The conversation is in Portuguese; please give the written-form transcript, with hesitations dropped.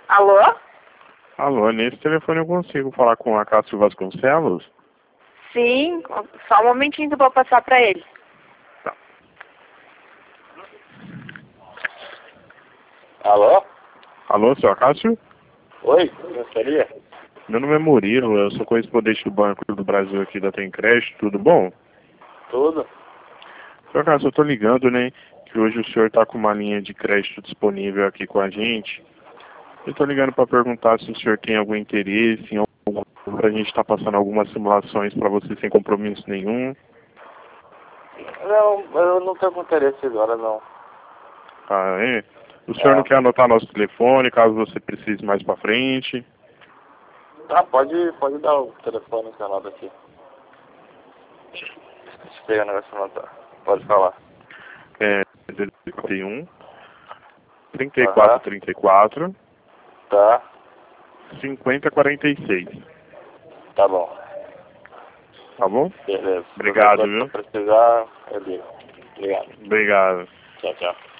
Alô? Alô, nesse telefone eu consigo falar com a Cássio Vasconcelos? Sim, só um momentinho que eu vou passar pra ele. Tá. Alô? Alô, senhor Cássio? Oi, gostaria? Meu nome é Murilo, eu sou correspondente do Banco do Brasil aqui da Tem Crédito, tudo bom? Tudo? Senhor Cássio, eu tô ligando, né, que hoje o senhor tá com uma linha de crédito disponível aqui com a gente. Eu tô ligando para perguntar se o senhor tem algum interesse em alguma, pra gente estar passando algumas simulações para você sem compromisso nenhum. Não, eu não tenho interesse agora, não. Ah, é? O senhor não quer anotar nosso telefone, caso você precise mais para frente? Ah, pode dar o telefone que eu anoto aqui. Deixa eu pegar o negócio e anotar. Pode falar. É 51 3434 Tá, 5046. tá bom. Tá bom? Beleza. Obrigado, Se viu? precisar, eu ligo. Obrigado. Obrigado. Tchau, tchau.